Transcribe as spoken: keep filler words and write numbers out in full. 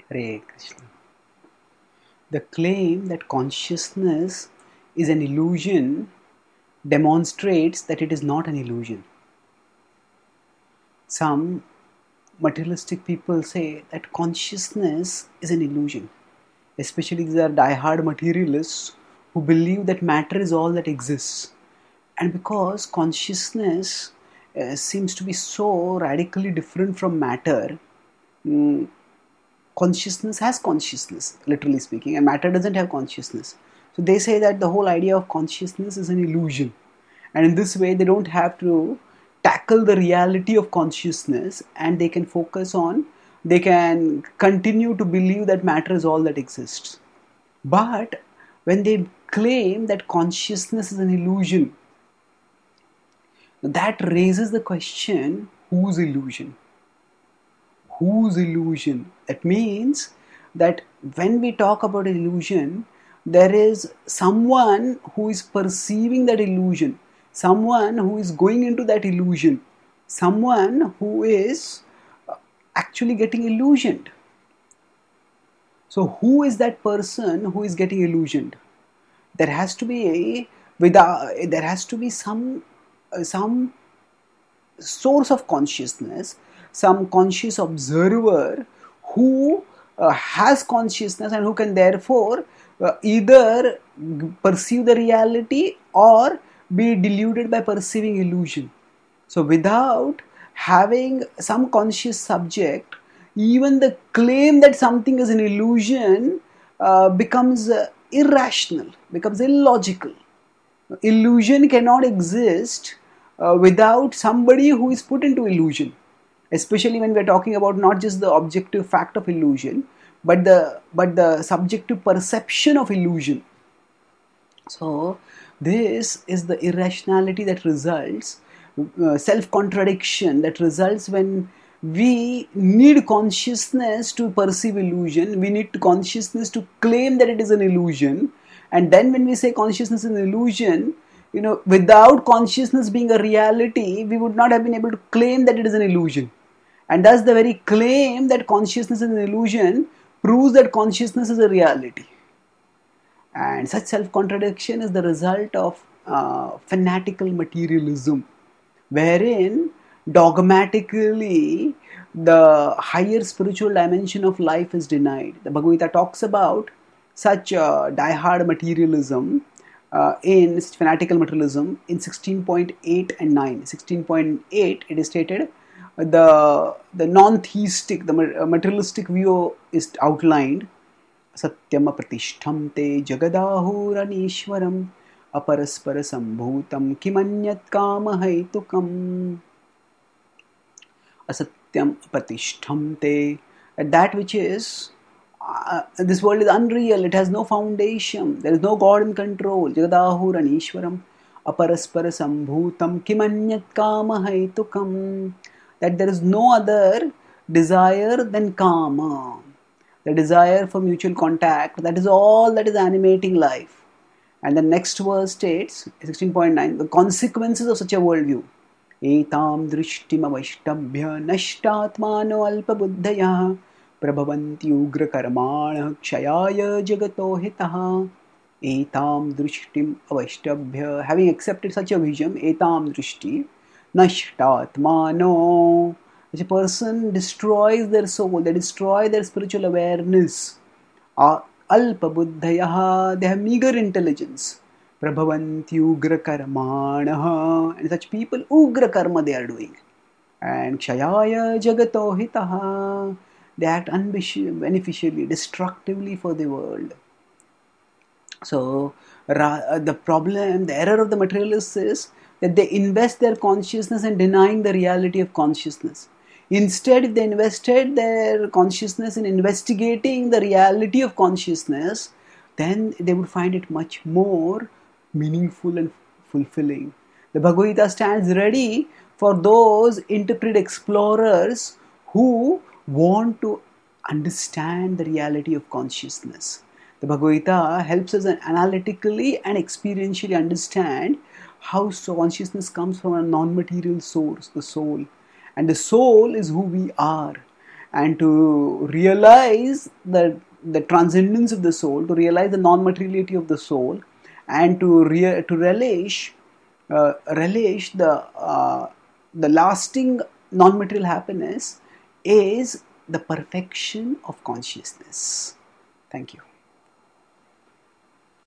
Hare Krishna. The claim that consciousness is an illusion demonstrates that it is not an illusion. Some materialistic people say that consciousness is an illusion. Especially these are die-hard materialists who believe that matter is all that exists. And because consciousness uh, seems to be so radically different from matter, mm, consciousness has consciousness, literally speaking, and matter doesn't have consciousness. So they say that the whole idea of consciousness is an illusion. And in this way, they don't have to tackle the reality of consciousness, and they can focus on, they can continue to believe that matter is all that exists. But when they claim that consciousness is an illusion, that raises the question, whose illusion? Whose illusion? That means that when we talk about illusion, there is someone who is perceiving that illusion, someone who is going into that illusion, someone who is actually getting illusioned. So who is that person who is getting illusioned? There has to be a without there has to be some uh, some source of consciousness, some conscious observer who uh, has consciousness and who can therefore uh, either perceive the reality or be deluded by perceiving illusion. So without having some conscious subject, even the claim that something is an illusion uh, becomes uh, irrational, becomes illogical. Illusion cannot exist uh, without somebody who is put into illusion, especially when we're talking about not just the objective fact of illusion, but the but the subjective perception of illusion. So this is the irrationality that results, uh, self-contradiction that results when we need consciousness to perceive illusion, we need consciousness to claim that it is an illusion, and then when we say consciousness is an illusion, you know, without consciousness being a reality, we would not have been able to claim that it is an illusion. And thus the very claim that consciousness is an illusion proves that consciousness is a reality. And such self-contradiction is the result of uh, fanatical materialism, wherein dogmatically the higher spiritual dimension of life is denied. The Bhagavad Gita talks about such uh, die-hard materialism uh, in fanatical materialism in sixteen point eight and nine. sixteen point eight, it is stated, the, the non-theistic, the materialistic view is outlined. Satyam apratishtham te jagadahuranishwaram अपरस्पर संभूतम किमन्यत काम हेतुकम. Asatyam apratishtham te, that which is uh, this world is unreal, it has no foundation, there is no God in control. Jagadahuranishwaram aparaspara sambhutam kimanyat kama hetukam, that there is no other desire than kama, the desire for mutual contact, that is all that is animating life. And the next verse states, sixteen point nine, the consequences of such a worldview. Etam drishtim avashtabhya nashtatmano alpabuddhayah prabhavanti ugra karmana kshayaya jagato hitaha. Etam drishtim avashtabhya, having accepted such a vision, etam drishti nashtatmano, which a person destroys their soul, they destroy their spiritual awareness. Uh, Alpa buddhayaha, they have meager intelligence. Prabhavanti ugra karmanaha, and such people, ugra karma they are doing. And kshayaya jagato hitaha, they act unbeneficially, destructively for the world. So the problem, the error of the materialists is that they invest their consciousness in denying the reality of consciousness. Instead, if they invested their consciousness in investigating the reality of consciousness, then they would find it much more meaningful and fulfilling. The Bhagavad Gita stands ready for those intrepid explorers who want to understand the reality of consciousness. The Bhagavad Gita helps us analytically and experientially understand how consciousness comes from a non-material source, the soul. And the soul is who we are. and to realize the, the transcendence of the soul, to realize the non-materiality of the soul, and to, rea- to relish, uh, relish the, uh, the lasting non-material happiness is the perfection of consciousness. Thank you.